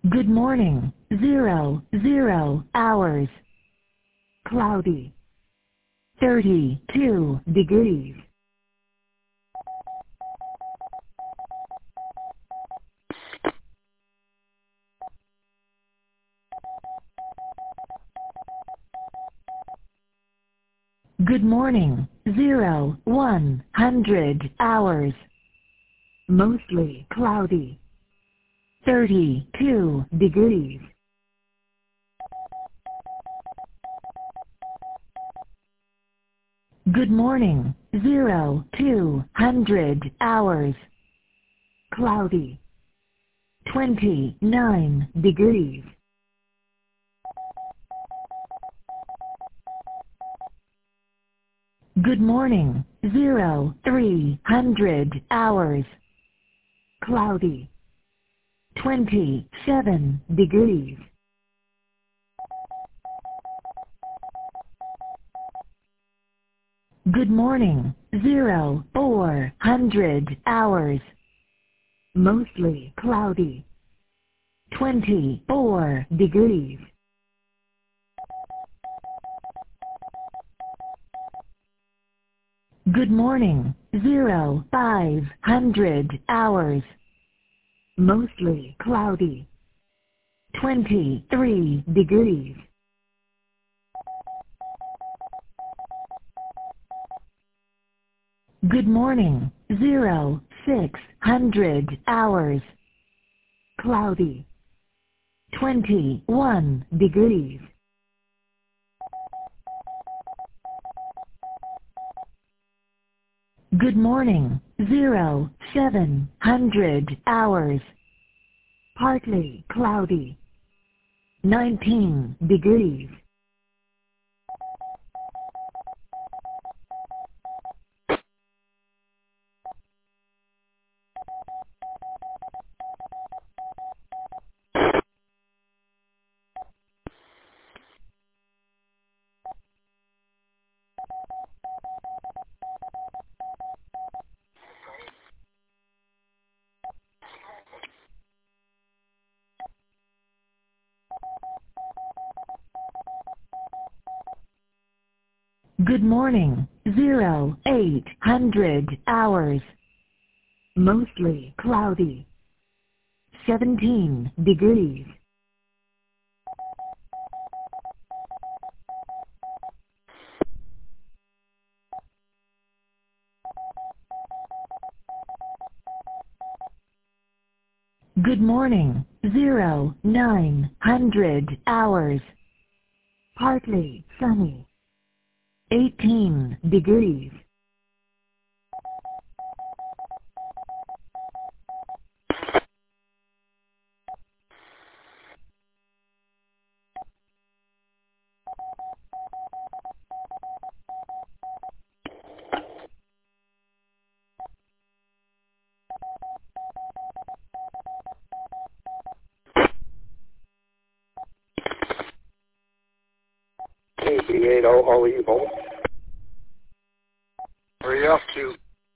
Good morning. 00 hours. Cloudy. 32 degrees. Good morning. 100 hours. Mostly cloudy. 32 degrees. Good morning. 200 hours. Cloudy. 29 degrees. Good morning. 300 hours. Cloudy. 27 degrees. Good morning. 400 hours. Mostly cloudy. 24 degrees. Good morning. 500 hours. Mostly cloudy. 23 degrees. Good morning. 600 hours. Cloudy. 21 degrees. Good morning. 700 hours. Partly cloudy. 19 degrees. Good morning. 800 hours. Mostly cloudy. 17 degrees. Good morning. 900 hours. Partly sunny. 18 degrees. KB80 Olivo. Where are you off to?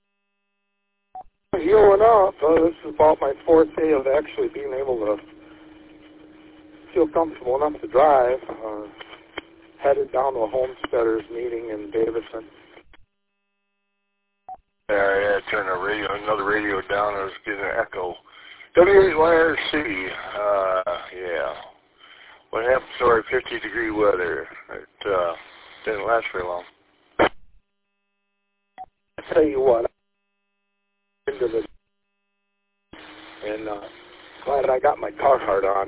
Healing up. This is about my fourth day of actually being able to feel comfortable enough to drive. Headed down to a homesteaders meeting in Davison. Yeah, turn another radio down. I was getting an echo. W8YRC. Yeah. What happened? Sorry, 50-degree weather. It didn't last very long. I tell you what, into the and glad I got my Carhartt on.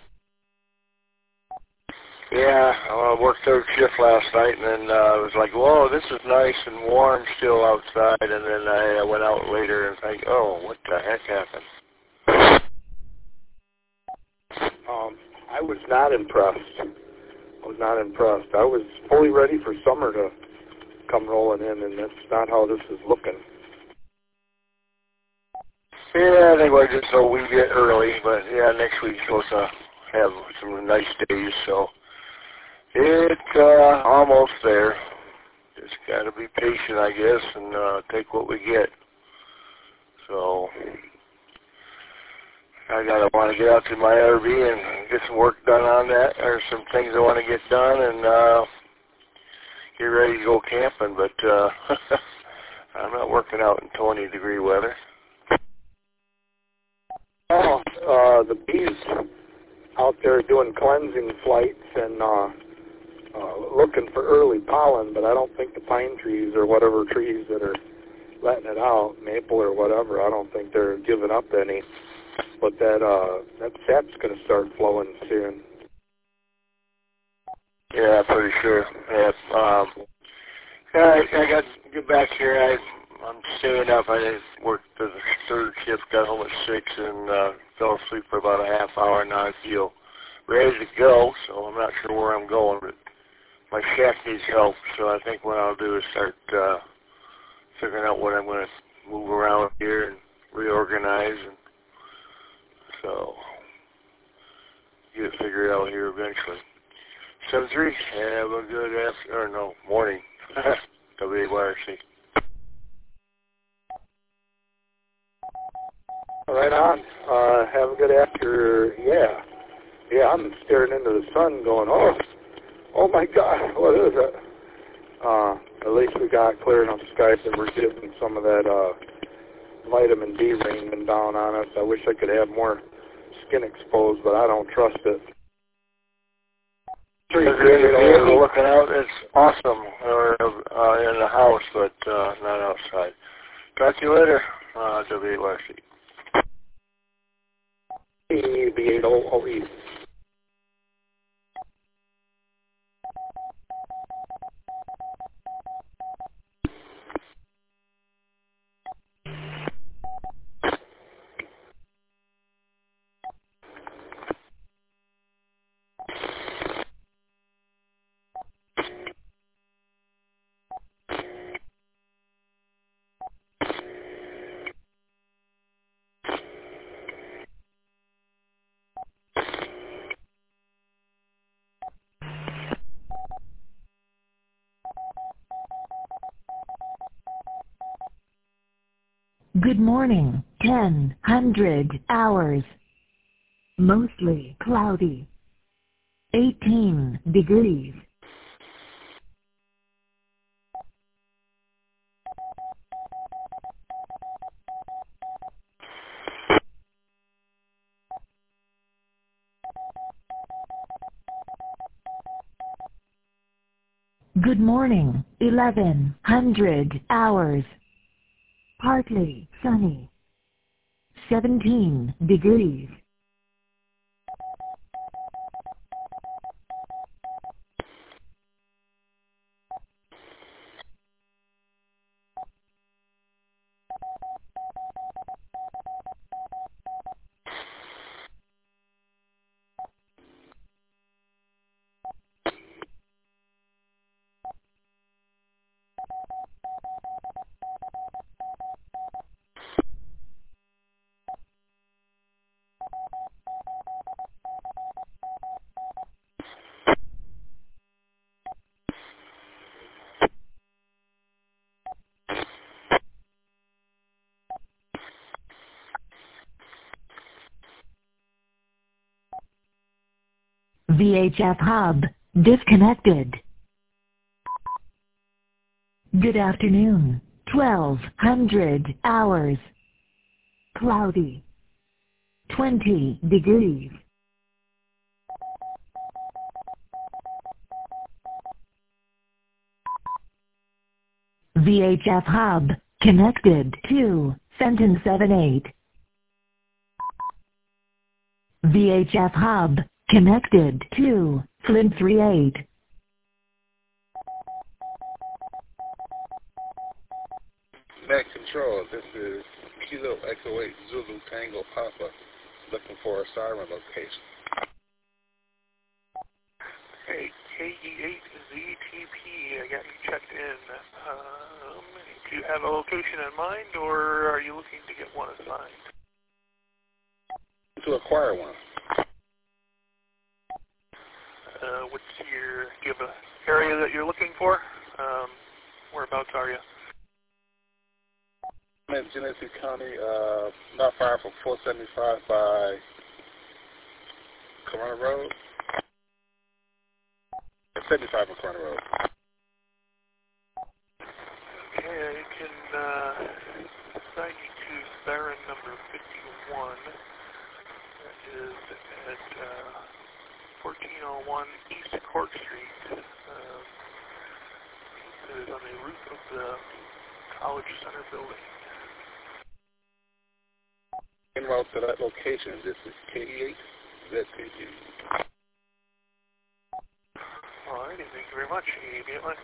Yeah, I worked third shift last night, and then I was like, whoa, this is nice and warm still outside, and then I went out later and think, oh, what the heck happened? I was not impressed. I was fully ready for summer to come rolling in, and that's not how this is looking. Yeah, I think we're just a wee bit early, but yeah, next week's supposed to have some nice days, so it's almost there. Just got to be patient, I guess, and take what we get. So, I want to get out to my RV and get some work done on that, or some things I want to get done, and get ready to go camping. But I'm not working out in 20-degree weather. Oh, the bees out there doing cleansing flights and looking for early pollen, but I don't think the pine trees or whatever trees that are letting it out, maple or whatever, I don't think they're giving up any. But that sap's going to start flowing soon. Yeah, pretty sure. Yeah, I got to get back here. I'm staying up. I worked the third shift, got home at 6, and fell asleep for about a half hour. Now I feel ready to go, so I'm not sure where I'm going, but my shack needs help, so I think what I'll do is start figuring out what I'm going to move around here and reorganize, and so get it figured out here eventually. 7-3, have a good morning. WYRC. Right on. Have a good after. Yeah, I'm staring into the sun going, oh my God, what is it? At least we got clear enough skies that we're getting some of that vitamin D raining down on us. I wish I could have more skin exposed, but I don't trust it. Looking out, it's awesome. Or in the house, but not outside. Talk to you later, WYRC. B8OE. Good morning, 10:00 hours. Mostly cloudy. 18 degrees. Good morning, 11:00 hours. Partly sunny. 17 degrees. VHF hub disconnected. Good afternoon, 12:00 hours. Cloudy. 20 degrees. VHF hub connected to Fenton 78. VHF hub connected to Flint 38. Mac Control, this is Kilo Echo 8 Zulu Tango Papa, looking for a siren location. Hey, KE8ZTP, I got you checked in. Do you have a location in mind, or are you looking to get one assigned? To acquire one. Do you have an area that you're looking for? Whereabouts are you? I'm in Genesee County, not far from 475 by Corona Road. 75 on Corona Road. Okay, I can assign you to siren number 51. That is at 1401 East Court Street. It is on the roof of the College Center building. En route to that location, this is KE8ZTG. Alrighty, thank you very much. Immediately.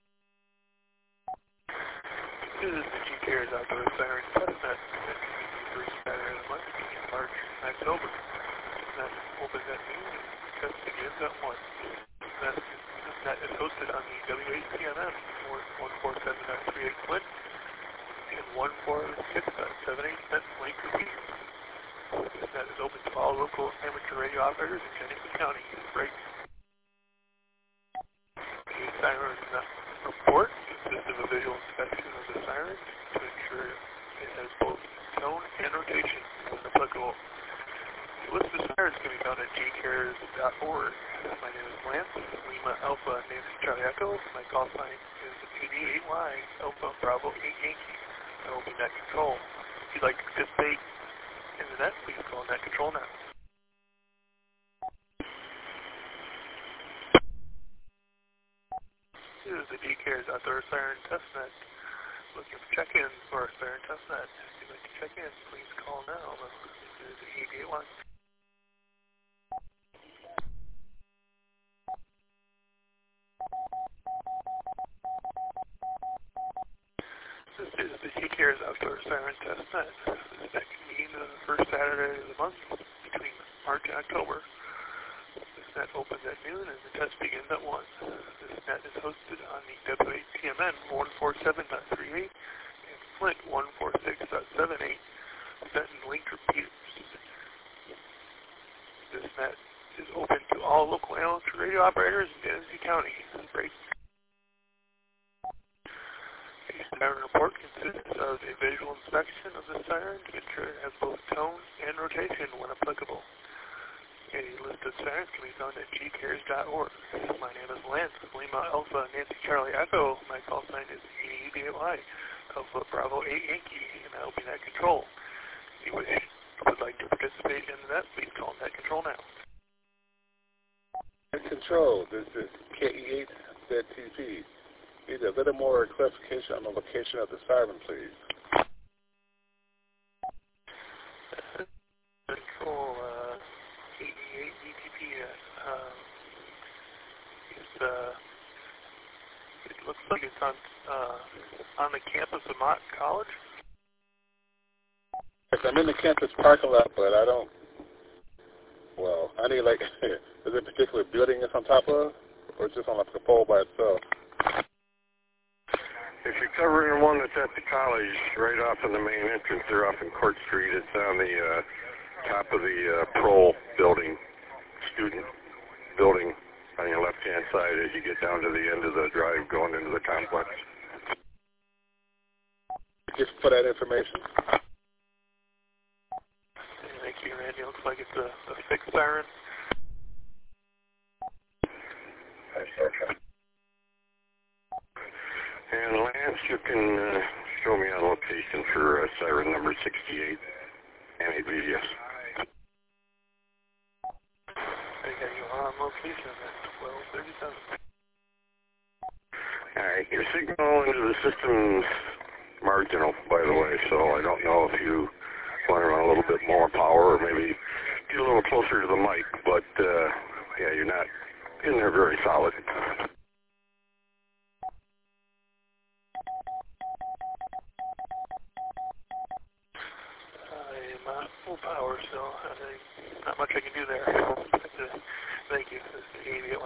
This is the G-Cares Outdoor Siren Testnet. First Saturday of the month, between March and October. That opens at noon and test begins at 1. That is hosted on the W8TMM 147.38 Flint and 146.78 Lake Repeat. That is open to all local amateur radio operators in Genesee County. Break. The siren report consists of a visual inspection of the siren to ensure it has both tone and rotation when applicable. The list of sirens can be found at gcares.org. My name is Lance, Lima Alpha Nancy Charlie Echo. My call sign is 88Y Alpha Bravo 8 Yankee. I will be net control. If you'd like to participate in the net, please call net control now. This is the G-Cares Outdoor Siren Testnet. Looking for check-ins for our Siren Testnet. If you'd like to check in, please call now. This is 88Y. This is the G-Cares Outdoor Siren Testnet. That convenes the first Saturday of the month between March and October. This net opens at noon and the test begins at 1. This net is hosted on the W8TMN 147.38 and Flint 146.78 Benton link repeaters. This net is open to all local amateur radio operators in Genesee County. Break. The siren report consists of a visual inspection of the siren to ensure it has both tone and rotation when applicable. A list of sirens can be found at gcares.org. My name is Lance, Lima Alpha Nancy Charlie Echo. My call sign is EBY Alpha Bravo 8 Yankee, and I will be net control. If you would like to participate in that, please call net control now. Net control, this is KE8ZTG. Need a little more clarification on the location of the siren, please. Control, KE8ZTG, it looks like it's on the campus of Mott College. Yes, I'm in the campus parking lot, but I don't, well, I need like, is there a particular building it's on top of, or it's just on like a pole by itself? If you're covering one that's at the college, right off in the main entrance, they're off in Court Street. It's on the top of the Prole building, student building on your left-hand side as you get down to the end of the drive going into the complex. Just for that information. Thank you, Randy. Looks like it's a fixed siren. And Lance, you can show me on location for siren number 68, NABDS. I got you on location at 1237. Alright, your signal into the system's marginal, by the way, so I don't know if you want to run a little bit more power or maybe get a little closer to the mic, but yeah, you're not in there very solid. Full power, so not much I can do there. Thank you. This is the immediate one.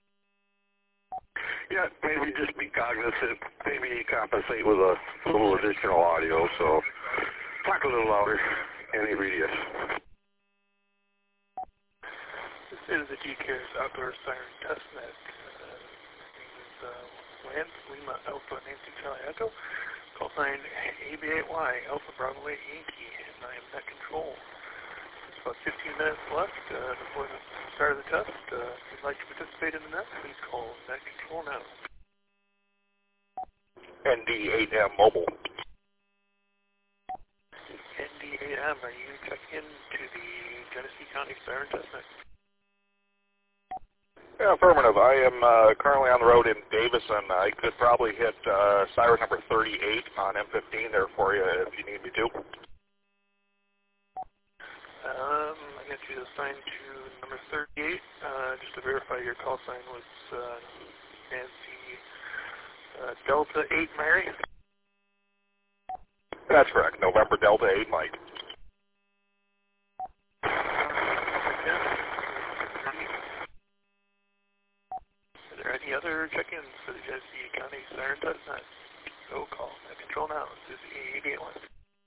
Yeah, maybe just be cognizant. Maybe compensate with a little additional audio, so talk a little louder. NABDS. This is the G-Cares Outdoor Siren Testnet. My name is Lance, Lima Alpha Nancy Charlie Echo. Call sign AB8Y, Alpha Bravo 8 Yankee, and I am net control. There's about 15 minutes left before the start of the test. If you'd like to participate in the net, please call net control now. ND8M Mobile. ND8M, are you checking into the Genesee County Siren Test Net? Yeah, affirmative. I am currently on the road in Davison. I could probably hit siren number 38 on M15 there for you if you need me to. I got you assigned to number 38. Just to verify your call sign was Nancy Delta 8 Mary. That's correct. November Delta 8 Mike. Are there any other check-ins for the Genesee County Siren Test Net? So call net control now. This is AB81.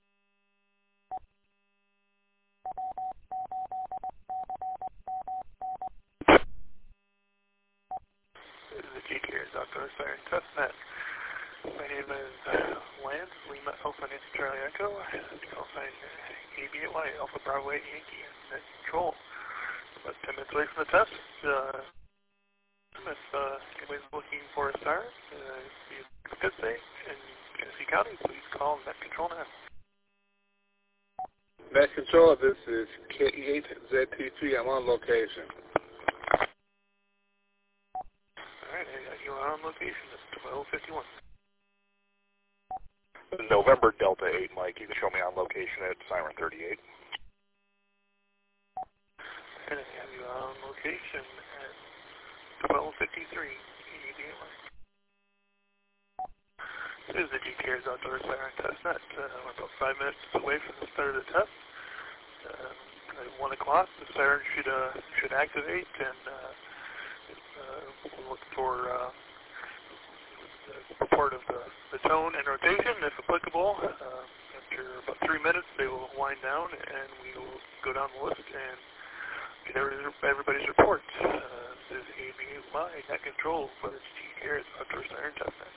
This is the GTR's Outdoor Siren Test Net. My name is Lance, Lima Alpha Nancy Charlie Echo. Call sign AB8Y, Alpha Bravo 8 Yankee, net control. About 10 minutes away from the test. If anybody's looking for a siren, good day in Genesee County, please call net control now. Net control, this is KE8ZT3. I'm on location. Alright, I got you on location. It's 12:51. November Delta 8 Mike. You can show me on location at siren 38. And I have you on location at 12:53. This is the GTR's Outdoor Siren Test Net. We're about 5 minutes away from the start of the test. At 1 o'clock, the siren should activate, and we'll look for the report of the tone and rotation, if applicable. After about 3 minutes, they will wind down, and we will go down the list and get everybody's report. This is AB8Y, net control for the GTR's Outdoor Siren Test Net.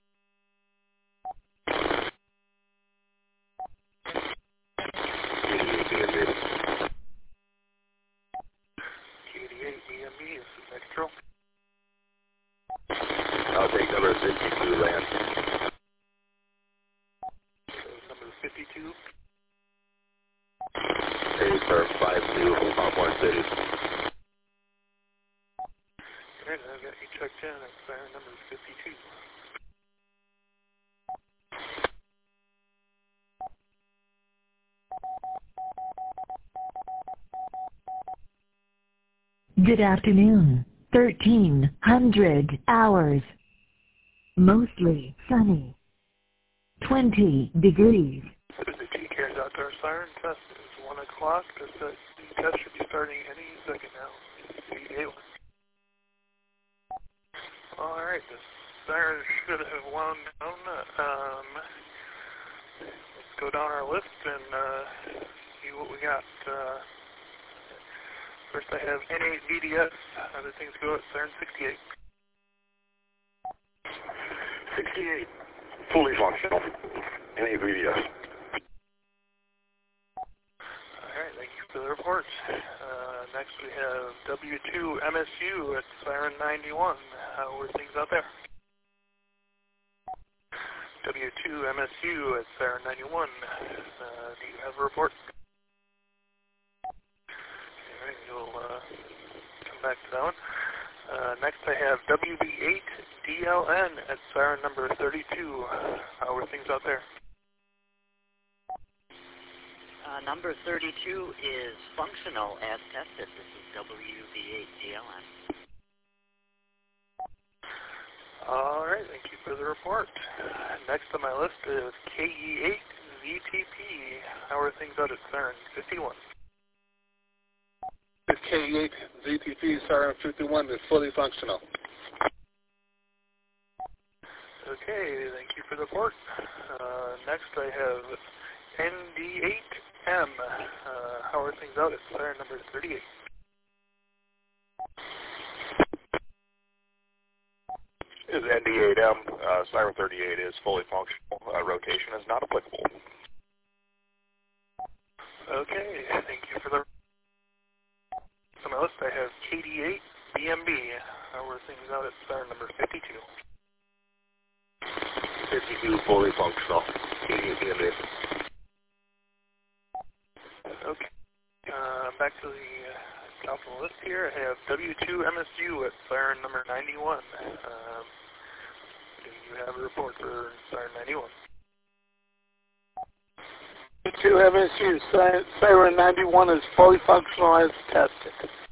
KD8EME, this is net control. I'll take number 52, Lance. So number 52. Hey, sir, 52, Hawthorne City. Alright, I've got you checked in at siren number 52. Good afternoon. 1300 hours. Mostly sunny. 20 degrees. This is the GTR's Outdoor Siren Test. It's 1 o'clock. The test should be starting any second now. It's the 8 one. Alright, the siren should have wound down. Let's go down our list and see what we got. First I have N8 VDS. Other things go at siren 68. 68, fully functional. Any VDS. Alright, thank you for the report. Next we have W2 MSU at siren 91. How are things out there? W2 MSU at siren 91. Do you have a report? Alright, we'll come back to that one. Next I have WB8DLN at siren number 32. How are things out there? Number 32 is functional as tested. This is WB8DLN. Alright, thank you for the report. Next on my list is KE8ZTP. How are things out at siren 51? This KE8ZTP siren 51 is fully functional. Okay, thank you for the report. Next I have ND8M. How are things out at siren number 38? is ND8M. Siren 38 is fully functional. Rotation is not applicable. Okay, thank you for the... On my list, I have KD8 BMB. How are things out at siren number 52? 52 fully functional. KD8 BMB. Okay. Back to the top of the list here. I have W2MSU at siren number 91. Do you have a report for siren 91? W2MSU, siren 91 is fully functional as tested.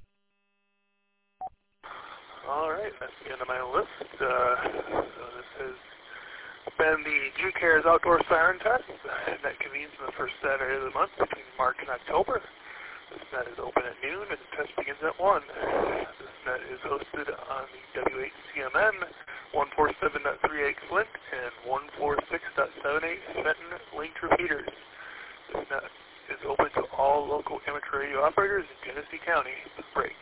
All right, that's the end of my list. So this has been the G-Cares Outdoor Siren Test. That convenes on the first Saturday of the month between March and October. This net is open at noon and the test begins at 1. This net is hosted on the W8CMN 147.38 Flint and 146.78 Fenton linked repeaters. This net is open to all local amateur radio operators in Genesee County. Break.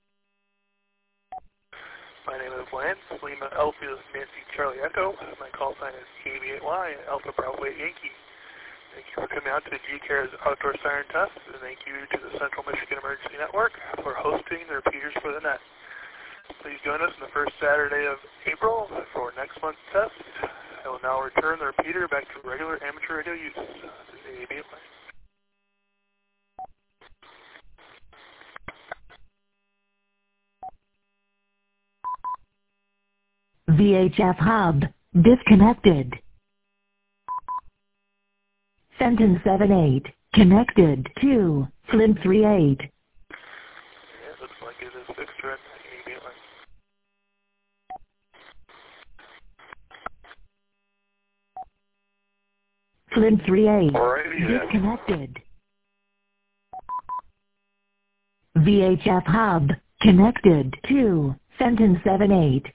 My name is Lance, Lima Alpha Nancy Charlie Echo. My call sign is KB8Y, Alpha Bravo 8 Yankee. Thank you for coming out to the G-Cares Outdoor Siren Test, and thank you to the Central Michigan Emergency Network for hosting the repeaters for the net. Please join us on the first Saturday of April for next month's test. I will now return the repeater back to regular amateur radio use. This is KB8Y. VHF hub disconnected. Fenton 78 connected to Flint 38. Yeah, looks like it is fixed right immediately. Flint 38 Alrighty then. disconnected. VHF hub connected to Fenton 78.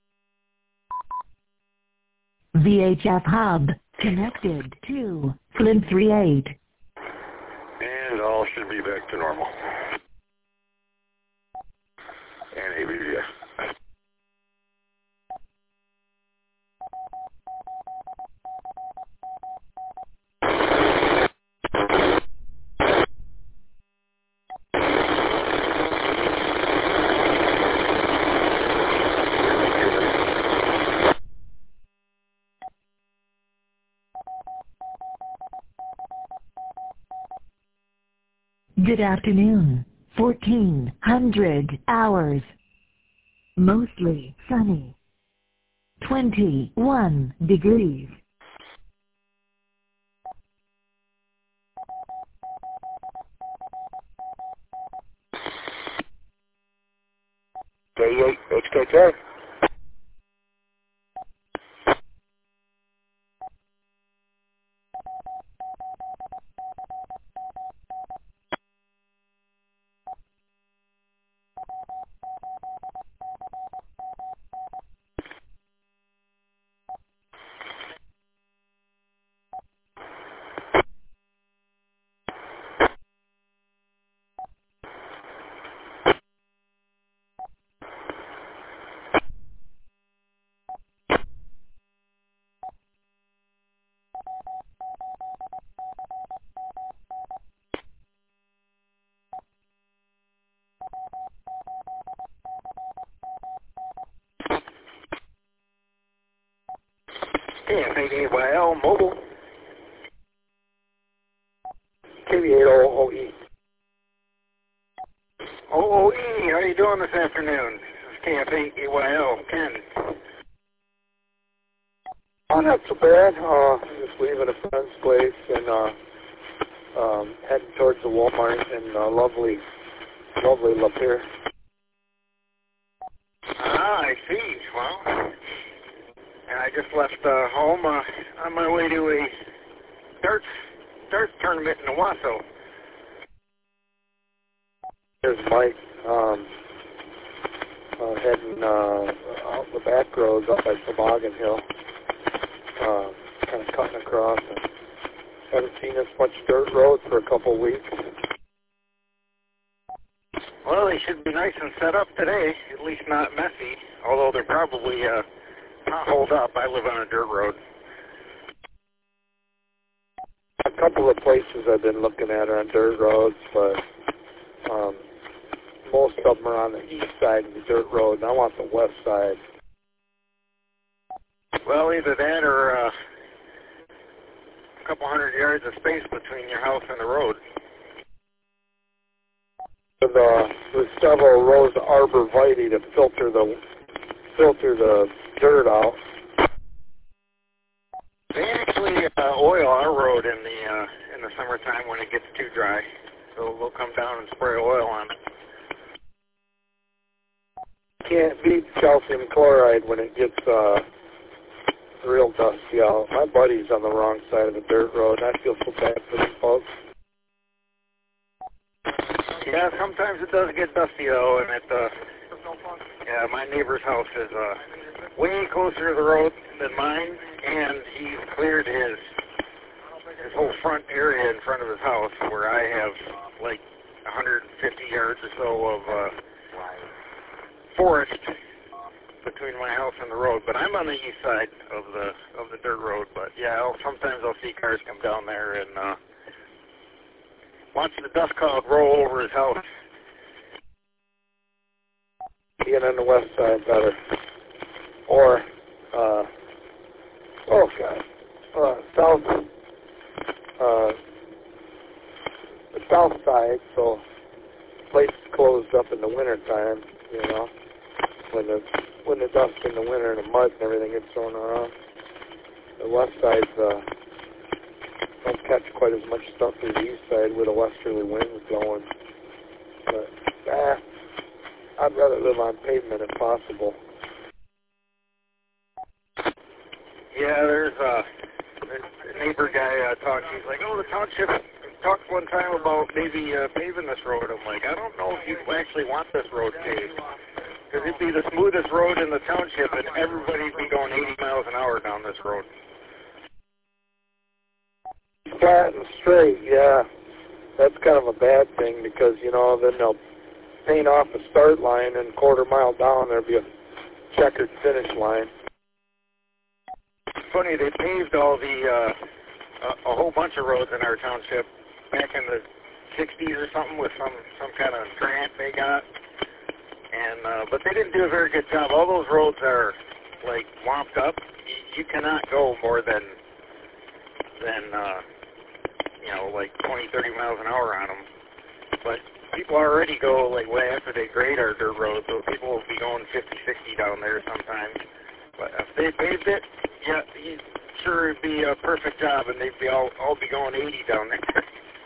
VHF hub connected to Flint 38. And all should be back to normal. And ABVS. Good afternoon. 1400 hours. Mostly sunny. 21 degrees. K8 HKK. KF8AYL mobile. KV8OOE. OOE, how you doing this afternoon? This is KF8AYL, Ken. Oh, not so bad. Just leaving a friend's place and heading towards the Walmart in lovely Lapeer. Ah, I see. Well, I just left home on my way to a darts tournament in Owasso. There's Mike heading out the back roads up by Toboggan Hill, kind of cutting across. And haven't seen this much dirt road for a couple of weeks. Well, they should be nice and set up today, at least not messy, although they're probably hold up. I live on a dirt road. A couple of places I've been looking at are on dirt roads, but most of them are on the east side of the dirt road, and I want the west side. Well, either that or a couple hundred yards of space between your house and the road. With several rows of arborvitae to filter the dirt out. They actually oil our road in the summertime when it gets too dry. So we'll come down and spray oil on it. Can't beat calcium chloride when it gets real dusty out. My buddy's on the wrong side of the dirt road, and I feel so bad for them folks. Yeah, sometimes it does get dusty though, and yeah, my neighbor's house is way closer to the road than mine, and he's cleared his whole front area in front of his house, where I have like 150 yards or so of forest between my house and the road. But I'm on the east side of the dirt road. But yeah, sometimes I'll see cars come down there and watch the dust cloud roll over his house. Being on the west side better. Or, the south side, so the place is closed up in the wintertime, you know, when the dust in the winter and the mud and everything gets thrown around. The west side don't catch quite as much stuff as the east side with a westerly wind blowing. But, I'd rather live on pavement if possible. Yeah, there's a neighbor guy talked. He's like, oh, the township talked one time about maybe paving this road. I'm like, I don't know if you actually want this road paved. Because it'd be the smoothest road in the township, and everybody'd be going 80 miles an hour down this road. Flat and straight, yeah. That's kind of a bad thing because, you know, then they'll paint off the start line and quarter mile down there'll be a checkered finish line. Funny, they paved all the a whole bunch of roads in our township back in the 60s or something with some kind of grant they got, and but they didn't do a very good job. All those roads are like womped up. You cannot go more than you know, like 20, 30 miles an hour on them. But people already go like way after they grade our dirt road, so people will be going 50, 60 down there sometimes. But if they paved it, yeah, sure it'd be a perfect job, and they'd be all be going 80 down there.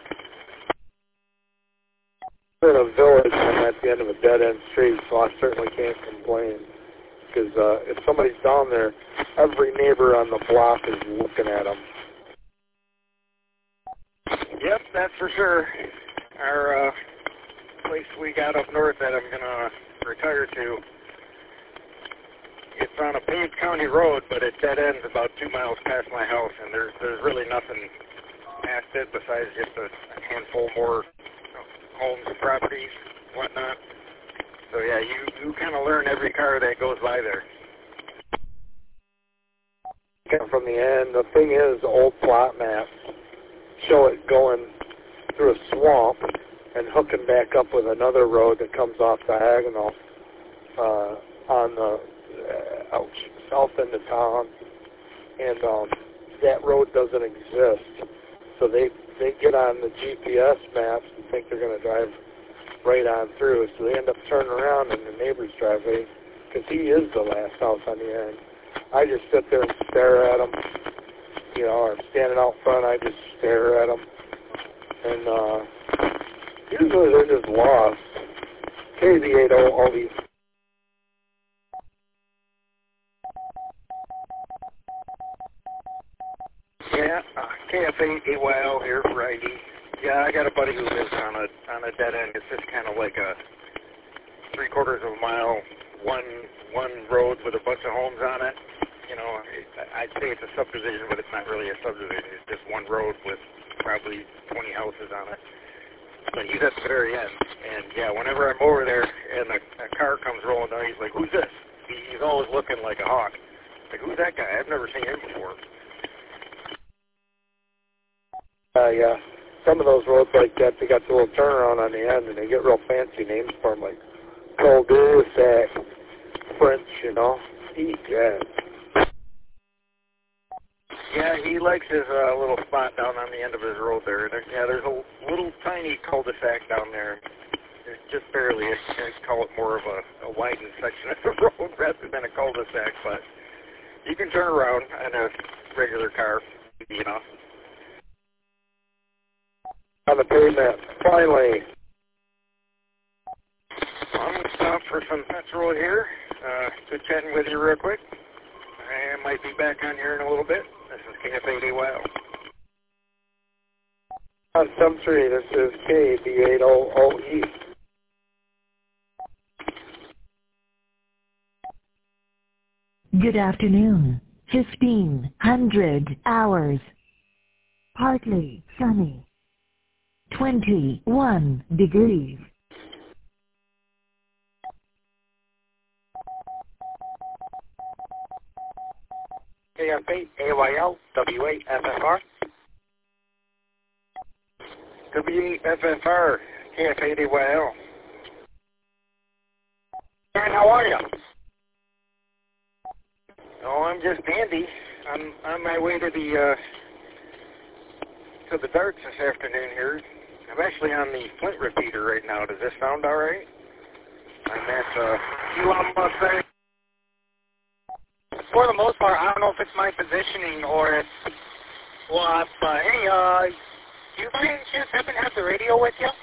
In a village, I'm at the end of a dead-end street, so I certainly can't complain. Because if somebody's down there, every neighbor on the block is looking at them. Yep, that's for sure. Our place we got up north that I'm going to retire to, it's on a paved county road, but it dead ends about 2 miles past my house, and there's really nothing past it besides just a handful more homes and properties, whatnot. So yeah, you kind of learn every car that goes by there. From the end, the thing is, old plot maps show it going through a swamp and hooking back up with another road that comes off diagonal on the south end of town, and that road doesn't exist. So they get on the GPS maps and think they're going to drive right on through, so they end up turning around in the neighbor's driveway because he is the last house on the end. I just sit there and stare at him, you know, or I'm standing out front, I just stare at him, and usually they're just lost. KZ80, all these. Yeah, KF8 AYL here for ID. Yeah, I got a buddy who lives on a dead end. It's just kind of like a 3/4 of a mile, one road with a bunch of homes on it. You know, I'd say it's a subdivision, but it's not really a subdivision. It's just one road with probably 20 houses on it. But he's at the very end. And yeah, whenever I'm over there and a car comes rolling down, he's like, "Who's this?" He's always looking like a hawk. Like, who's that guy? I've never seen him before. Yeah. Some of those roads like that, they got the little turnaround on the end, and they get real fancy names for them, like cul-de-sac, French, you know. Yeah. Yeah, he likes his little spot down on the end of his road there. There's a little tiny cul-de-sac down there. It's just barely. I'd call it more of a widened section of the road rather than a cul-de-sac, but you can turn around in a regular car, you know. On the pavement, finally. I'm going to stop for some petrol here. Good chatting with you real quick. I might be back on here in a little bit. This is KF80WOW. On Sumtree, this is KB800E. Good afternoon. 1500 hours. Partly sunny. 21 degrees. KF8, AYL, W8FFR. W8FFR, KF80YL. And how are you? Oh, I'm just dandy. I'm on my way to the darts this afternoon here. I'm actually on the Flint repeater right now. Does this sound all right? I'm at Elon Musk. For the most part, I don't know if it's my positioning or it's what, but hey, do you by any chance happen to have the radio with you?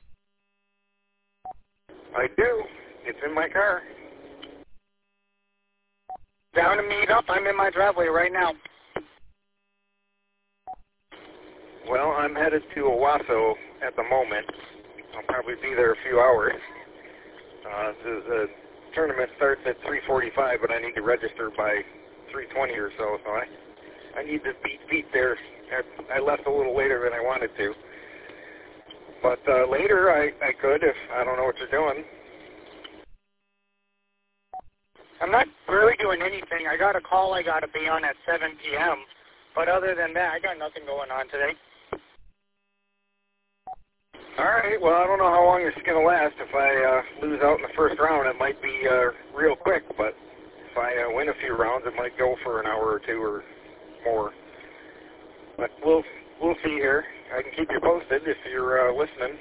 I do. It's in my car. Down to meet up. I'm in my driveway right now. Well, I'm headed to Owasso at the moment. I'll probably be there a few hours. The tournament starts at 3:45, but I need to register by 3:20 or so, so I need to beat there. I left a little later than I wanted to. But later I could if I don't know what you're doing. I'm not really doing anything. I got a call I got to be on at 7 p.m., but other than that, I got nothing going on today. All right, well, I don't know how long this is going to last. If I lose out in the first round, it might be real quick, but if I win a few rounds, it might go for an hour or two or more. But we'll see here. I can keep you posted if you're listening.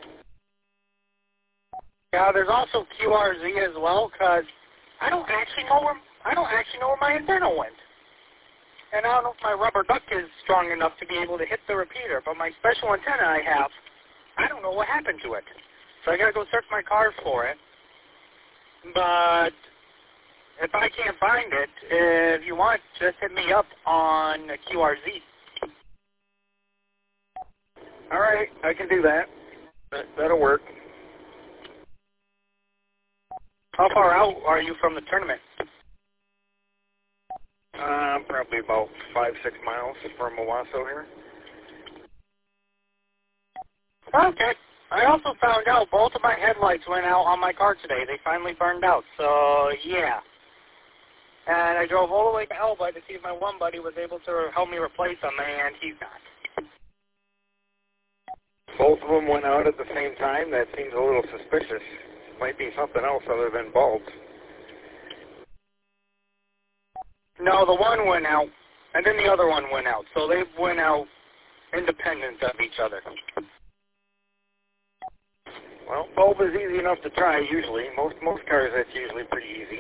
Yeah, there's also QRZ as well, because I don't actually know where my antenna went. And I don't know if my rubber duck is strong enough to be able to hit the repeater, but my special antenna I have, I don't know what happened to it. So I got to go search my car for it. But if I can't find it, if you want, just hit me up on QRZ. All right, I can do that. That'll work. How far out are you from the tournament? Probably about 5-6 miles from Owasso here. Okay. I also found out both of my headlights went out on my car today. They finally burned out. So, yeah. And I drove all the way to Elba to see if my one buddy was able to help me replace them, and he's not. Both of them went out at the same time? That seems a little suspicious. Might be something else other than bulbs. No, the one went out, and then the other one went out. So they went out independent of each other. Well, bulb is easy enough to try usually. Most cars, that's usually pretty easy.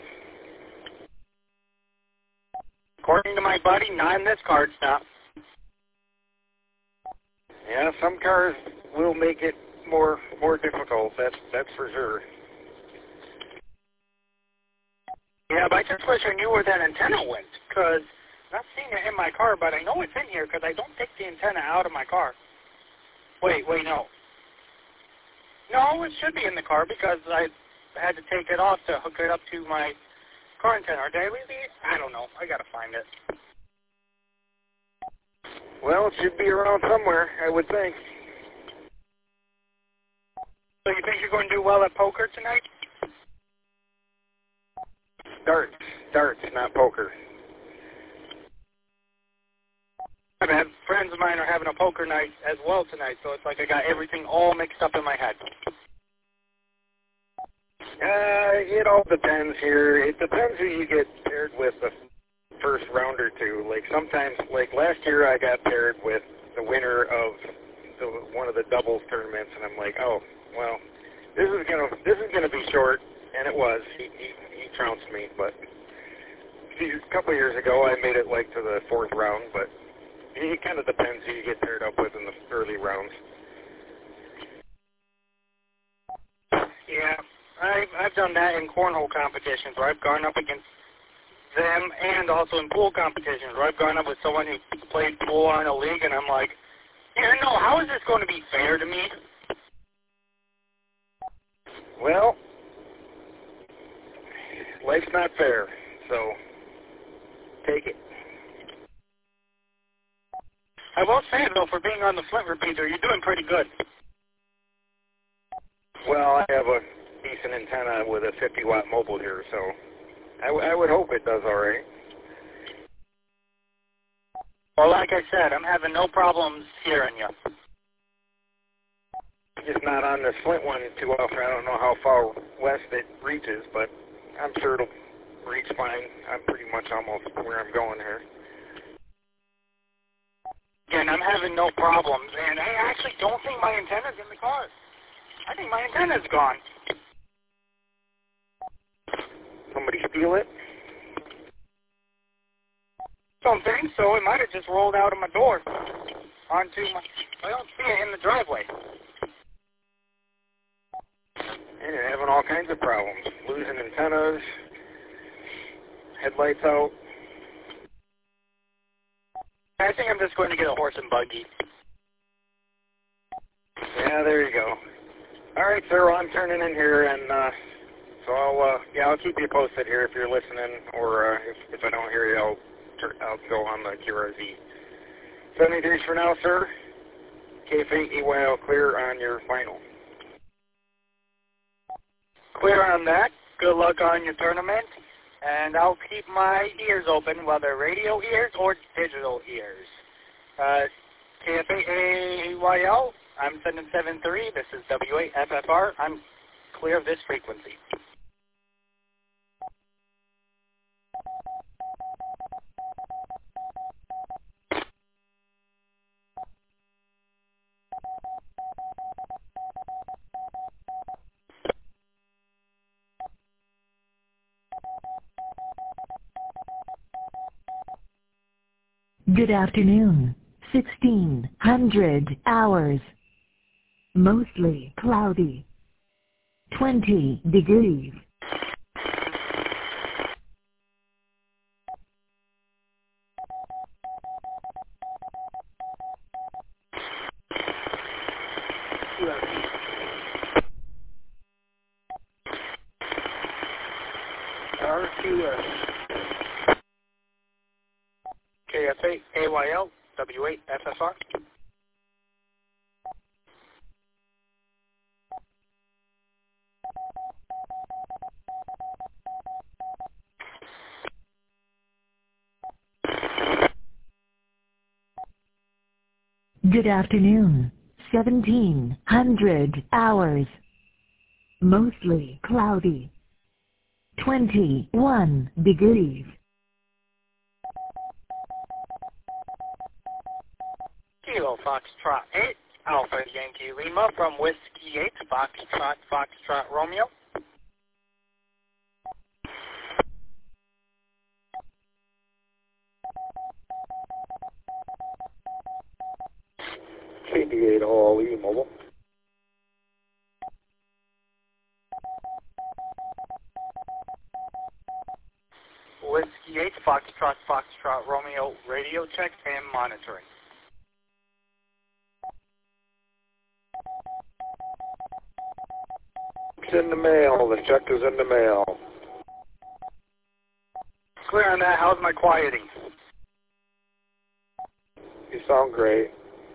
According to my buddy, not in this car, it's not. Yeah, some cars will make it more difficult. That's for sure. Yeah, but I just wish I knew where that antenna went, because I'm not seeing it in my car, but I know it's in here because I don't take the antenna out of my car. Wait, no. No, it should be in the car because I had to take it off to hook it up to my car antenna. Or did I leave it? I don't know. I got to find it. Well, it should be around somewhere, I would think. So you think you're going to do well at poker tonight? Darts, not poker. I've had friends of mine are having a poker night as well tonight, so it's like I got everything all mixed up in my head. It all depends here. It depends who you get paired with the first round or two. Like sometimes, like last year I got paired with the winner of one of the doubles tournaments, and I'm like, oh, well, this is gonna be short, and it was. He trounced me, but a couple of years ago I made it like to the fourth round, but it kind of depends who you get paired up with in the early rounds. Yeah, I've done that in cornhole competitions where I've gone up against them, and also in pool competitions where I've gone up with someone who played pool on a league, and I'm like, yeah, no, how is this going to be fair to me? Well, life's not fair, so take it. I will say, though, for being on the Flint repeater, you're doing pretty good. Well, I have a decent antenna with a 50-watt mobile here, so I would hope it does all right. Well, like I said, I'm having no problems hearing you. Just not on the Flint one too often. I don't know how far west it reaches, but I'm sure it'll reach fine. I'm pretty much almost where I'm going here. Again, I'm having no problems, and I actually don't think my antenna's in the car. I think my antenna's gone. Somebody steal it? Don't think so. It might have just rolled out of my door onto my... I don't see it in the driveway. And you're having all kinds of problems. Losing antennas, headlights out. I think I'm just going to get a horse and buggy. Yeah, there you go. All right, sir, well, I'm turning in here, and so I'll keep you posted here if you're listening, or if I don't hear you, I'll go on the QRZ. 73 for now, sir. KF8 EYL clear on your final. Clear on that. Good luck on your tournament. And I'll keep my ears open, whether radio ears or digital ears. KF8AYL, I'm sending 73. This is W8FFR. I'm clear of this frequency. Good afternoon. 1600 hours. Mostly cloudy. 20 degrees. RQS. KF8 AYL W8 FFR. Good afternoon. 1700 hours. Mostly cloudy. 21 degrees. Kilo Foxtrot 8, Alpha Yankee Lima from Whiskey 8, Foxtrot Romeo. KD8 OLE mobile. Whiskey 8, Foxtrot Romeo, radio check and monitoring. It's in the mail. The check is in the mail. Clear on that. How's my quieting? You sound great.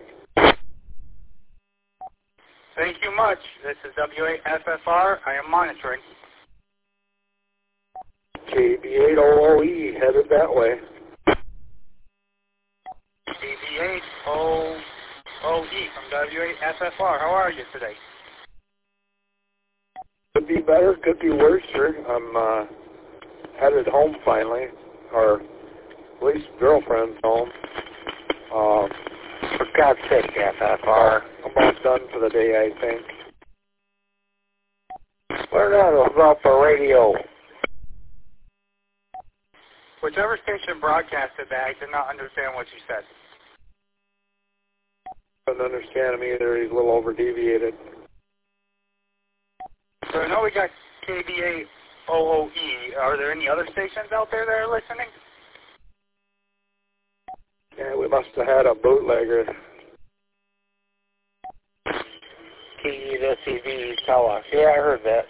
Thank you much. This is W8FFR. I am monitoring. KB8 OLE headed that way. KV8OOE from W8FFR. How are you today? Could be better, could be worse, sir. I'm headed home finally, or at least girlfriend's home. For God's sake, FFR. I'm about done for the day, I think. Learn how to about the radio. Whichever station broadcasted that, I did not understand what you said. Couldn't understand him either. He's a little over-deviated. So I know we got KV8OOE. Are there any other stations out there that are listening? Yeah, we must have had a bootlegger. KUWCV Tawas. Yeah, I heard that.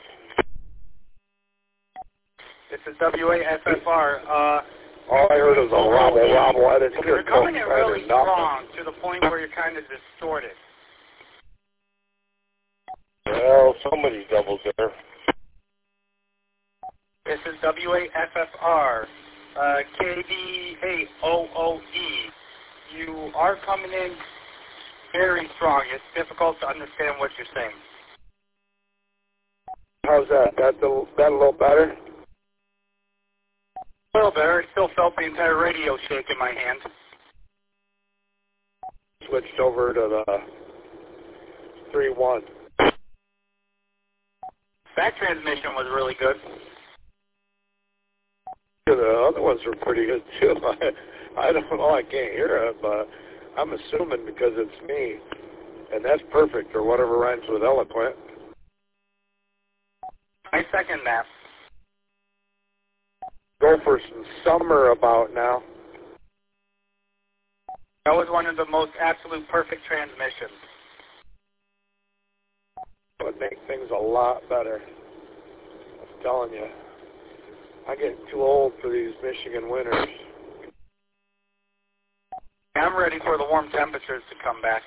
This is W8FFR. All I heard was a wobble. I didn't hear You're coming in really nothing. strong to the point where you're kind of distorted. Well, somebody's doubled there. This is W8FFR, KV8OOE. You are coming in very strong. It's difficult to understand what you're saying. How's that? That a little better? A little better. I still felt the entire radio shake in my hand. Switched over to the 3-1. That transmission was really good. The other ones were pretty good too. I don't know, I can't hear it, but I'm assuming because it's me. And that's perfect, or whatever rhymes with eloquent. I second that. Go for some summer about now. That was one of the most absolute perfect transmissions. It would make things a lot better. I'm telling you. I get too old for these Michigan winters. I'm ready for the warm temperatures to come back.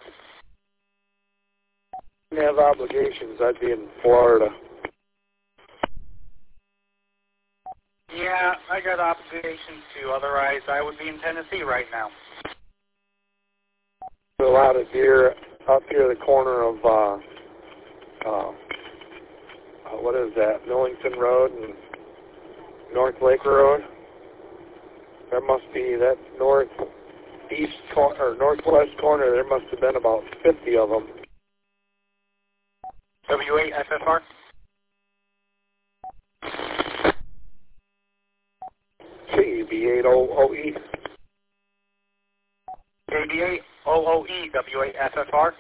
I have obligations. I'd be in Florida. Yeah, I got obligations too. Otherwise, I would be in Tennessee right now. There's a lot of deer up here at the corner of, what is that, Millington Road and North Lake Road. There must be that northeast or northwest corner. There must have been about 50 of them. W8FFR. KV8OOE. KV8OOE, W8FFR.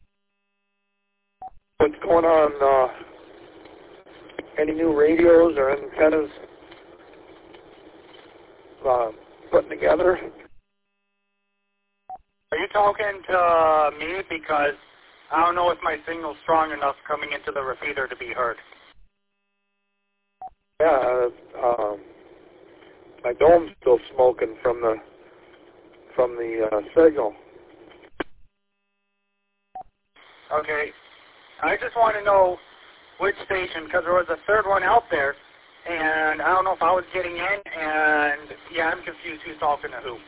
What's going on? Any new radios or antennas putting together? Are you talking to me? Because I don't know if my signal's strong enough coming into the repeater to be heard. Yeah, my dome's still smoking from the signal. Okay. I just want to know which station, because there was a third one out there, and I don't know if I was getting in, and yeah, I'm confused who's talking to who.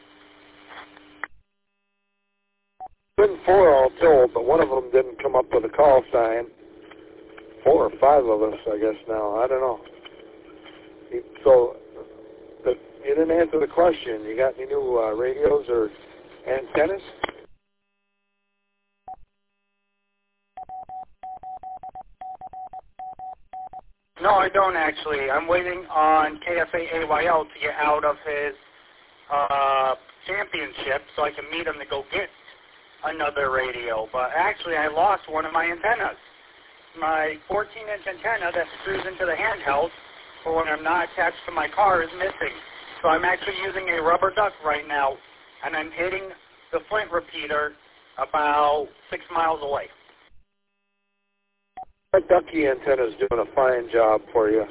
Been 4 all told, but one of them didn't come up with a call sign. 4 or 5 of us, I guess now. I don't know. So, you didn't answer the question. You got any new radios or antennas? No, I don't actually. I'm waiting on KFA-AYL to get out of his championship so I can meet him to go get another radio. But actually, I lost one of my antennas. My 14-inch antenna that screws into the handheld for when I'm not attached to my car is missing. So I'm actually using a rubber duck right now, and I'm hitting the Flint repeater about 6 miles away. That ducky antenna's doing a fine job for you.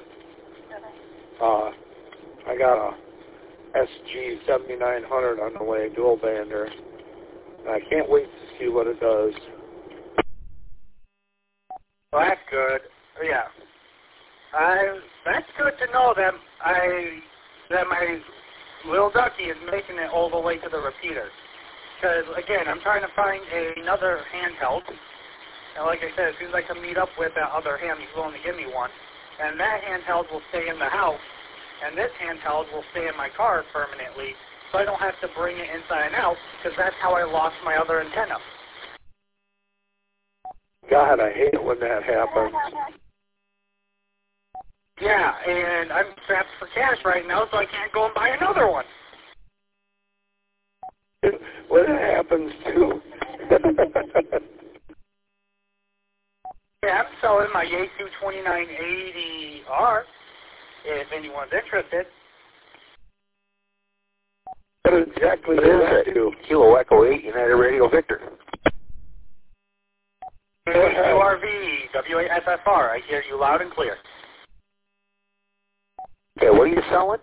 I got a SG7900 on the way, dual bander. I can't wait to see what it does. Well, that's good. Yeah. That's good to know that my little ducky is making it all the way to the repeater. because, again, I'm trying to find another handheld. And like I said, as soon as I can meet up with that other ham, he's willing to give me one. And that handheld will stay in the house, and this handheld will stay in my car permanently, so I don't have to bring it inside and out, because that's how I lost my other antenna. God, I hate it when that happens. Yeah, and I'm strapped for cash right now, so I can't go and buy another one. When it happens, too. Yeah, I'm selling my Yaesu 2980R, if anyone's interested. What exactly does that do? Kilo Echo 8 United Radio Victor. URV, WASFR, I hear you loud and clear. Okay, what are you selling?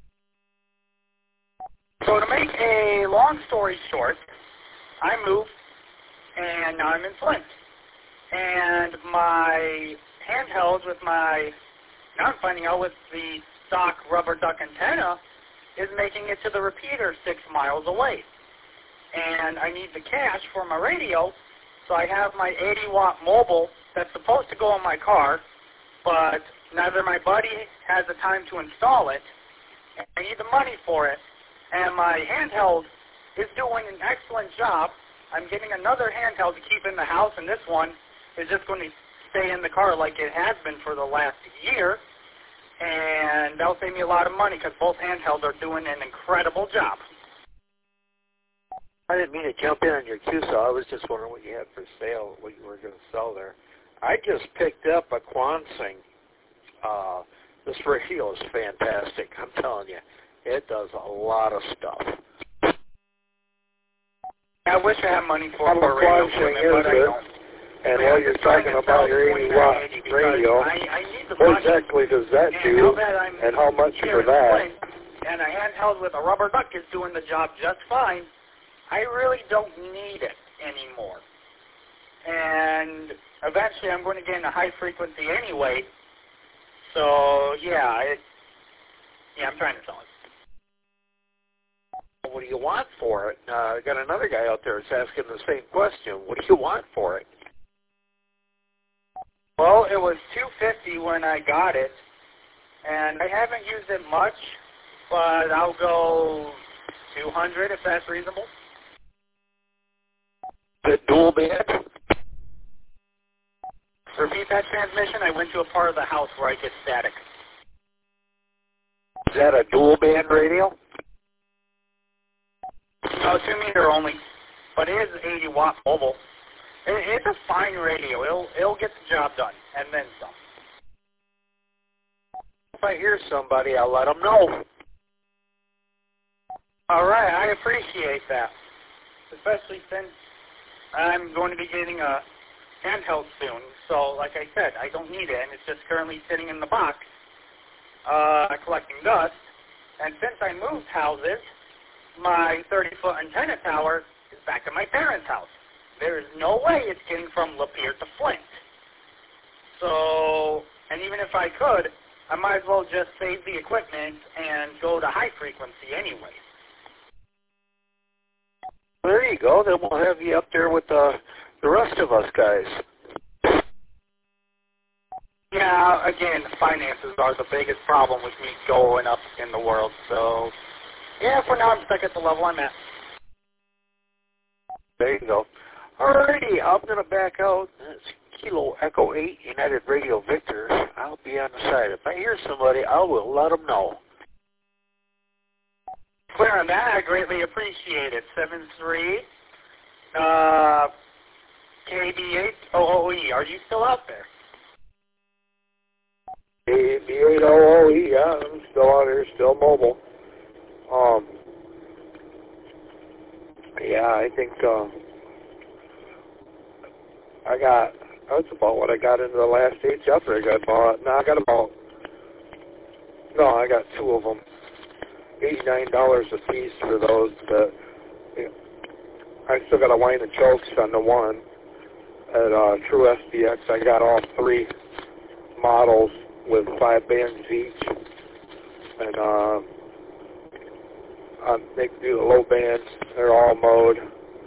So to make a long story short, I moved, and now I'm in Flint. And my handheld with my, now I'm finding out with the stock rubber duck antenna, is making it to the repeater 6 miles away. And I need the cash for my radio, so I have my 80-watt mobile that's supposed to go in my car, but neither my buddy has the time to install it, and I need the money for it, and my handheld is doing an excellent job. I'm getting another handheld to keep in the house, and this one is just going to stay in the car like it has been for the last year, and that'll save me a lot of money because both handhelds are doing an incredible job. I didn't mean to jump in on your QSO. I was just wondering what you had for sale, what you were going to sell there. I just picked up a Quansing. This radio is fantastic. I'm telling you, it does a lot of stuff. I wish I had money for a radio equipment, but I don't. And while you're talking about your 80-watt radio, I need the what exactly does that do, and how much for that? And a handheld with a rubber duck is doing the job just fine. I really don't need it anymore. And eventually I'm going to get into high frequency anyway. So, yeah, I'm trying to sell it. What do you want for it? I got another guy out there that's asking the same question. What do you want for it? Well, it was $250 when I got it, and I haven't used it much, but I'll go $200 if that's reasonable. The dual band? Repeat that transmission. I went to a part of the house where I get static. Is that a dual band radio? No, 2-meter only, but it is 80-watt mobile. It's a fine radio. It'll get the job done, and then some. If I hear somebody, I'll let them know. All right, I appreciate that, especially since I'm going to be getting a handheld soon. So, like I said, I don't need it, and it's just currently sitting in the box collecting dust. And since I moved houses, my 30-foot antenna tower is back at my parents' house. There is no way it's getting from Lapeer to Flint. So, and even if I could, I might as well just save the equipment and go to high frequency anyway. There you go. Then we'll have you up there with the rest of us guys. Yeah, again, finances are the biggest problem with me going up in the world. So, yeah, for now I'm stuck at the level I'm at. There you go. Alrighty, I'm going to back out. That's Kilo Echo 8 United Radio Victor. I'll be on the side. If I hear somebody, I will let them know. Clear on that. I greatly appreciate it. 73 KB8OOE. Are you still out there? KB8OOE, yeah, I'm still out here, still mobile. Yeah, I think that's about what I got into the last HF rig I bought. No, I got two of them. $89 a piece for those, but I still got to wind the chokes on the one. At True SPX, I got all three models with 5 bands each, and they do the low bands. They're all mowed.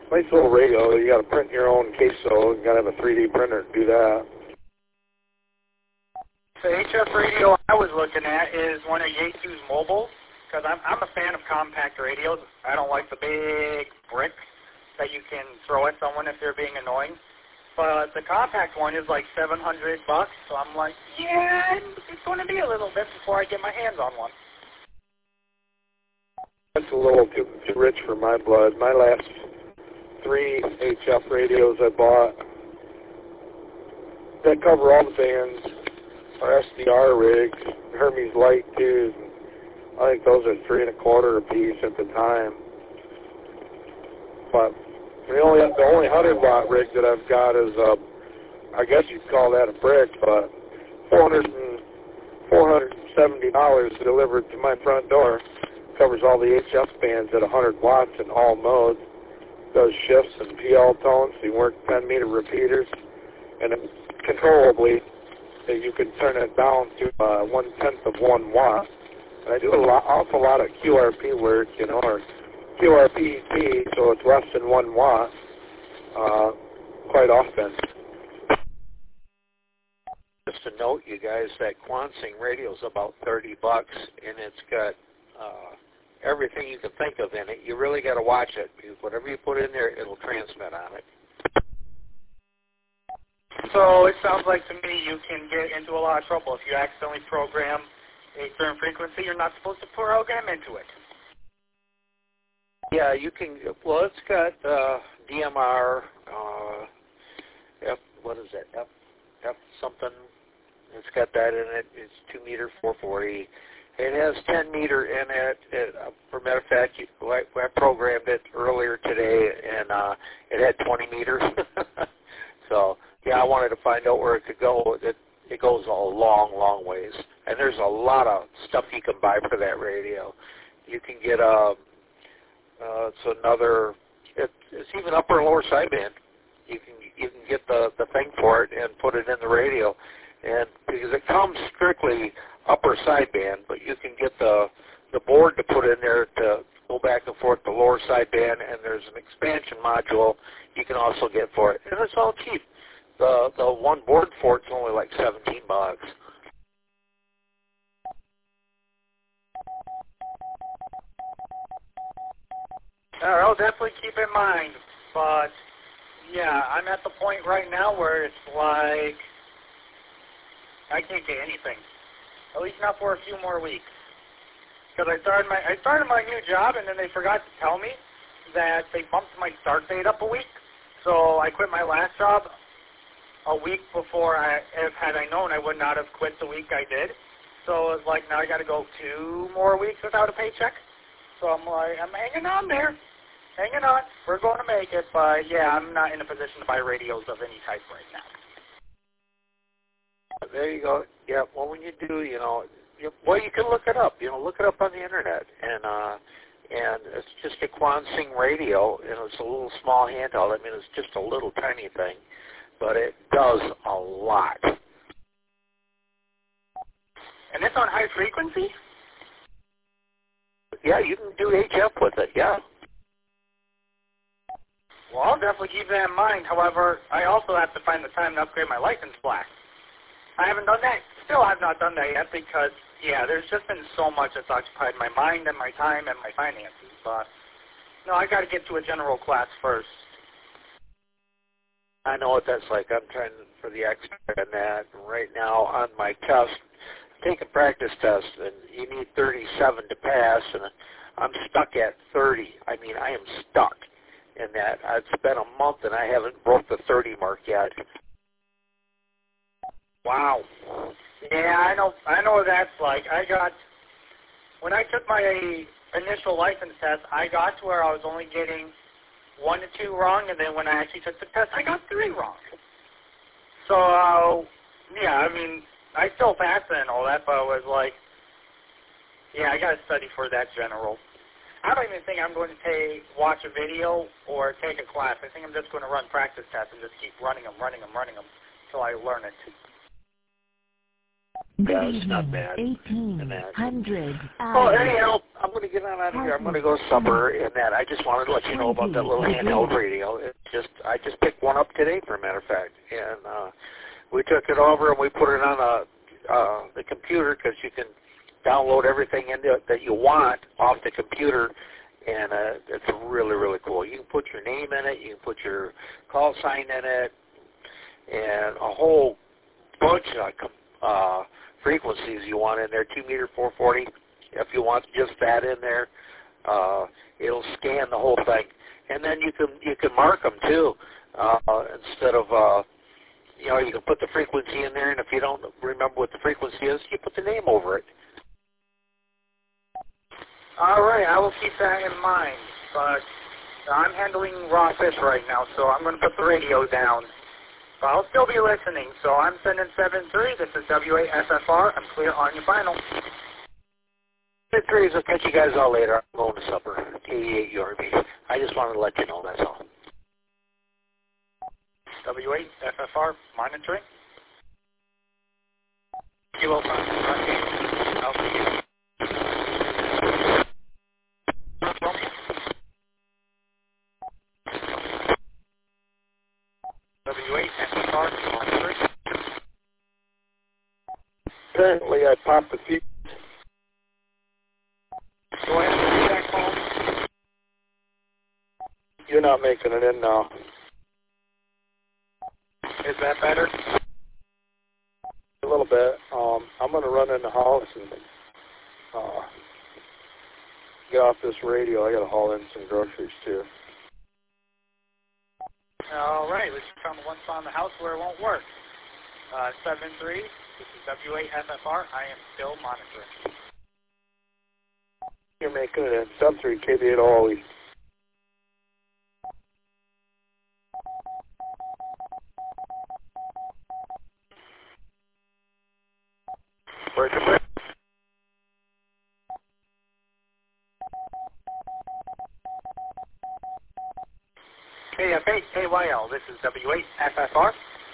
Nice little radio. You got to print your own queso. You got to have a 3D printer to do that. The HF radio I was looking at is one of Yaesu's mobiles, because I'm a fan of compact radios. I don't like the big brick that you can throw at someone if they're being annoying. But the compact one is like $700, so I'm like, yeah, it's going to be a little bit before I get my hands on one. That's a little too rich for my blood. My last 3 HF radios I bought that cover all the bands are SDR rigs, Hermes Light too. I think those are $3.25 a piece at the time. But the only 100-watt rig that I've got is I guess you'd call that a brick, but $470 delivered to my front door. Covers all the HF bands at 100 watts in all modes. Does shifts and PL tones. You work 10-meter repeaters, and controllably you can turn it down to 1/10 of 1 watt. And I do awful lot of QRP work, or QRP-T, so it's less than 1 watt quite often. Just to note, you guys, that Quansing radio is about $30, and it's got everything you can think of in it. You really got to watch it, because whatever you put in there, it'll transmit on it. So it sounds like to me you can get into a lot of trouble if you accidentally program a certain frequency you're not supposed to program into it. Yeah, you can. Well, it's got DMR, what is it? F something. It's got that in it. It's 2-meter 440. It has 10-meter in it. For a matter of fact, I programmed it earlier today, and it had 20 meters. So, yeah, I wanted to find out where it could go. It goes a long, long ways. And there's a lot of stuff you can buy for that radio. You can get it's even upper and lower sideband. You can get the thing for it and put it in the radio. And because it comes strictly upper sideband, but you can get the board to put in there to go back and forth to lower sideband, and there's an expansion module you can also get for it. And it's all cheap. The one board for it's only like $17. I'll definitely keep in mind, but yeah, I'm at the point right now where it's like I can't get anything, at least not for a few more weeks. Because I started my new job, and then they forgot to tell me that they bumped my start date up a week. So I quit my last job a week before. Had I known, I would not have quit the week I did. So it's like now I got to go 2 more weeks without a paycheck. So I'm like, I'm hanging on there. Hanging on. We're going to make it. But, yeah, I'm not in a position to buy radios of any type right now. There you go. Yeah, well, when you do, you can look it up. Look it up on the Internet. And it's just a Quansing radio, and it's a little small handheld. I mean, it's just a little tiny thing, but it does a lot. And it's on high frequency? Yeah, you can do HF with it, yeah. Well, I'll definitely keep that in mind. However, I also have to find the time to upgrade my license plaque. I haven't done that. Still have not done that yet because, yeah, there's just been so much that's occupied my mind and my time and my finances. But, no, I got to get to a general class first. I know what that's like. I'm trying for the expert in that. Right now on my test, take a practice test, and you need 37 to pass, and I'm stuck at 30. I mean, I am stuck in that. It's been a month, and I haven't broke the 30 mark yet. Wow. Yeah, I know what that's like. When I took my initial license test, I got to where I was only getting 1 to 2 wrong, and then when I actually took the test, I got 3 wrong. So, yeah, I mean, I still passed it and all that, but I was like, yeah, I got to study for that general. I don't even think I'm going to watch a video or take a class. I think I'm just going to run practice tests and just keep running them until I learn it. Yeah, it's not bad. 1800. Well, anyhow, I'm going to get on out of here. I'm going to go to supper, and that I just wanted to let you know about that little handheld radio. I just picked one up today, for a matter of fact, and we took it over and we put it on the computer because you can download everything into it that you want off the computer, and it's really, really cool. You can put your name in it, you can put your call sign in it, and a whole bunch of frequencies you want in there, 2 meter 440. If you want just that in there, it'll scan the whole thing, and then you can mark them too. Instead of you can put the frequency in there, and if you don't remember what the frequency is, you put the name over it. All right, I will keep that in mind. But I'm handling raw fish right now, so I'm going to put the radio down. But I'll still be listening. So I'm sending 7-3. This is W8FFR. I'm clear on your final. 7-3. I'll catch you guys all later. I'm going to supper. 88 URB. I just wanted to let you know, that's all. W8FFR monitoring. Kilo 5. I'll see you. W8FFR monitoring. Apparently I popped the fuse. Go ahead and check home. You're not making it in now. Is that better? A little bit. I'm going to run in the house and get off this radio. I got to haul in some groceries too. All right, let's found the one spot in the house where it won't work. 7-3, this is W8FFR. I am still monitoring. You're making it in. Sub 3, KB8 always. Where's the break? KF8 KYL, this is W8FFR.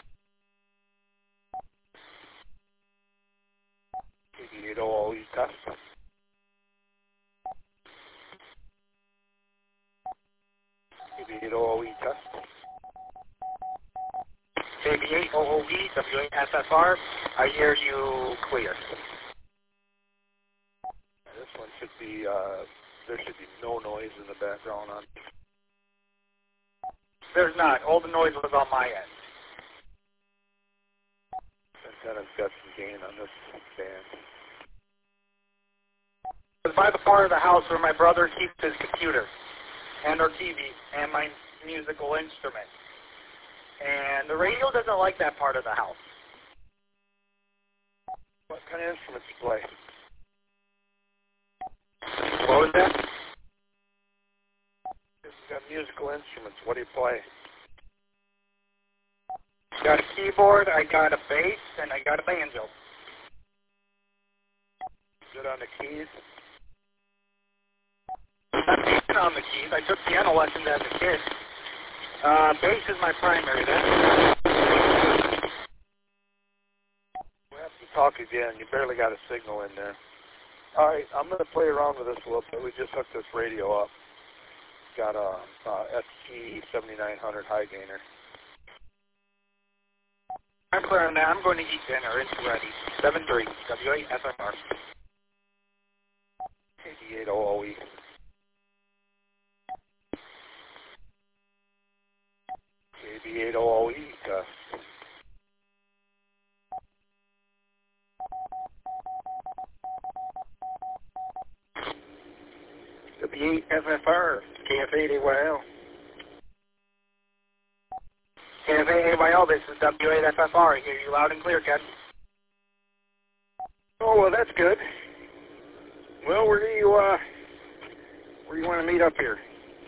KB8 always test. KB8 OOE test. KB8 OOE, W8FFR. I hear you clear. This one should be, there should be no noise in the background on. There's not. All the noise was on my end. Antenna's got some gain on this band. It's by the part of the house where my brother keeps his computer and our TV and my musical instrument. And the radio doesn't like that part of the house. What kind of instruments you play? What was that? You've got musical instruments. What do you play? Got a keyboard, I got a bass, and I got a banjo. Good on the keys? I'm decent on the keys. I took piano lessons as a kid. Bass is my primary then. We have to talk again. You barely got a signal in there. All right, I'm going to play around with this a little bit. We just hooked this radio up. Got a ST7900 high gainer. I'm clear on that. I'm going to eat dinner. It's ready. 7-3, W8FFR. KB8 OOE. KB8 OOE test. W8FFR, KF8AYL. KF8AYL, this is W8FFR. I hear you loud and clear, Ken. Oh, well, that's good. Well, where do you want to meet up here?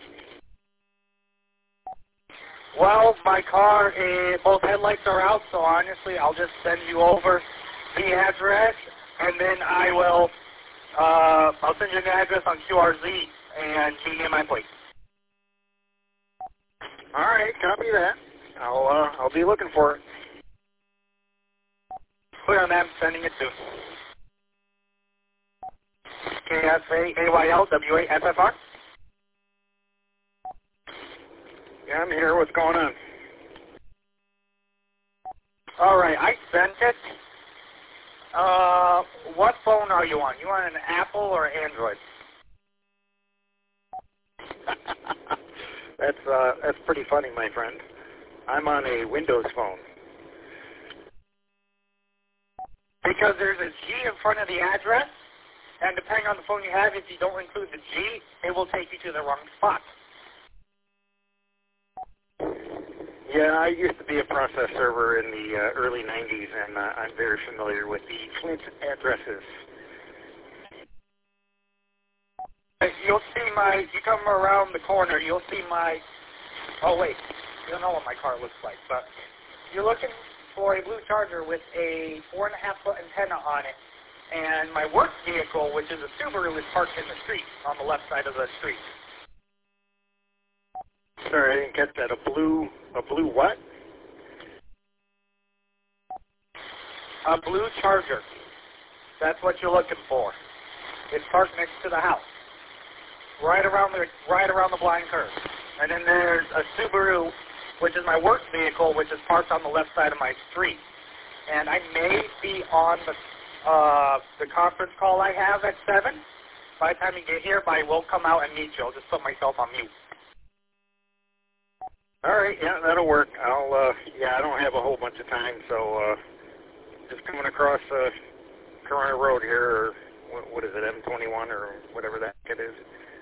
Well, my car, both headlights are out, so honestly, I'll just send you over the address, and then I will, I'll send you the address on QRZ and meet you in my place. All right, copy that. I'll be looking for it. Clear on that. I'm sending it soon. KFAAYLWAFFR. Yeah, I'm here. What's going on? All right, I sent it. What phone are you on? You on an Apple or Android? That's pretty funny, my friend. I'm on a Windows phone. Because there's a G in front of the address, and depending on the phone you have, if you don't include the G, it will take you to the wrong spot. Yeah, I used to be a process server in the early 90s, and I'm very familiar with the Flint addresses. You'll see you come around the corner, you'll see oh wait, you don't know what my car looks like, but you're looking for a blue Charger with a 4.5-foot antenna on it, and my work vehicle, which is a Subaru, is parked in the street, on the left side of the street. Sorry, I didn't get that. A blue what? A blue Charger. That's what you're looking for. It's parked next to the house, right around the blind curve. And then there's a Subaru, which is my work vehicle, which is parked on the left side of my street. And I may be on the conference call I have at 7. By the time you get here, I will come out and meet you. I'll just put myself on mute. All right, yeah, that'll work. I don't have a whole bunch of time, so just coming across Corona Road here, or what is it, M21 or whatever that it is.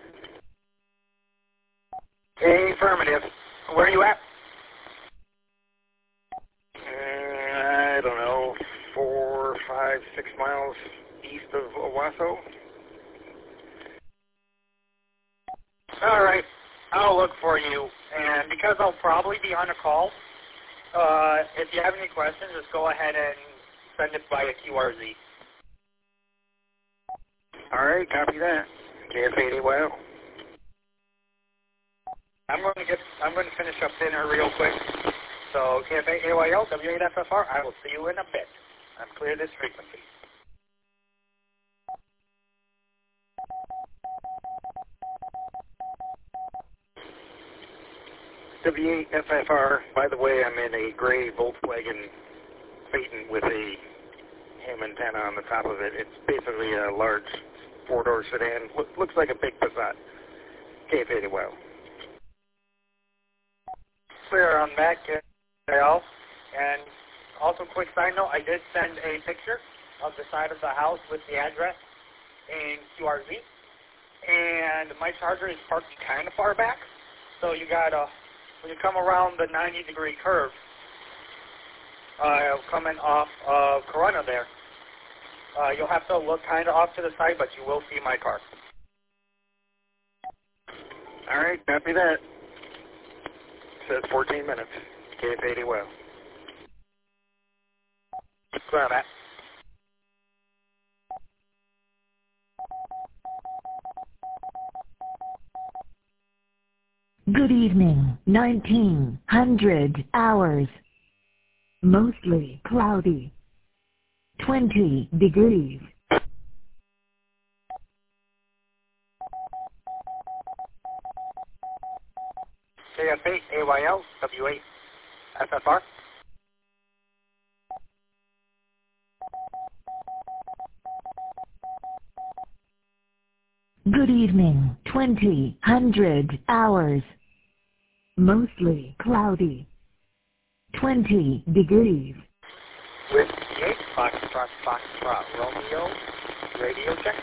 Affirmative. Where are you at? I don't know, 4, 5, 6 miles east of Owasso. All right. I'll look for you, and because I'll probably be on a call, if you have any questions, just go ahead and send it via QRZ. All right, copy that. KF80YL. I'm going to finish up dinner real quick. So KF80YL, W8FFR, I will see you in a bit. I'm clear this frequency. W8FFR, by the way, I'm in a gray Volkswagen Phaeton with a ham antenna on the top of it. It's basically a large 4-door sedan. Looks like a big Passat. KF80YL. Clear on back, KL. And also, quick side note, I did send a picture of the side of the house with the address in QRZ. And my Charger is parked kind of far back. So you got when you come around the 90-degree curve, coming off of Corona there, you'll have to look kind of off to the side, but you will see my car. All right, copy that. Says 14 minutes. KF80YL. Clear that. Good evening, 1900 hours. Mostly cloudy. 20 degrees. KF8AYL, W8FFR. Good evening, 2000 hours. Mostly cloudy. 20 degrees. With 8 Foxtrot, Romeo, radio check.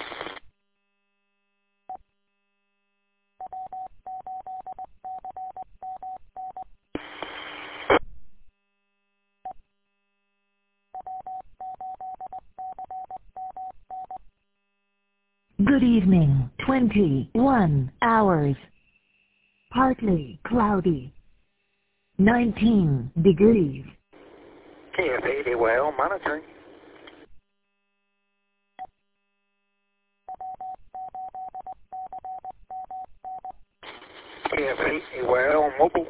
Good evening, 21 hours. Partly cloudy. 19 degrees. KF80YL monitoring. KF80YL mobile.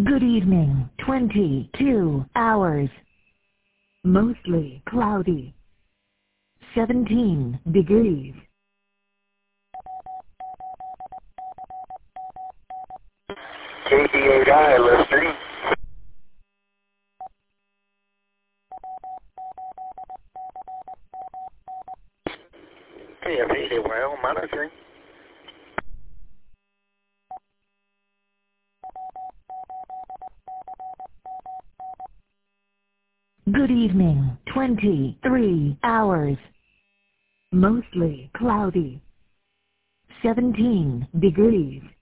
Good evening, 22 hours. Mostly cloudy. 17 degrees. KD8I listening. KF8 monitoring. Good evening, 23 hours. Mostly cloudy. 17 degrees.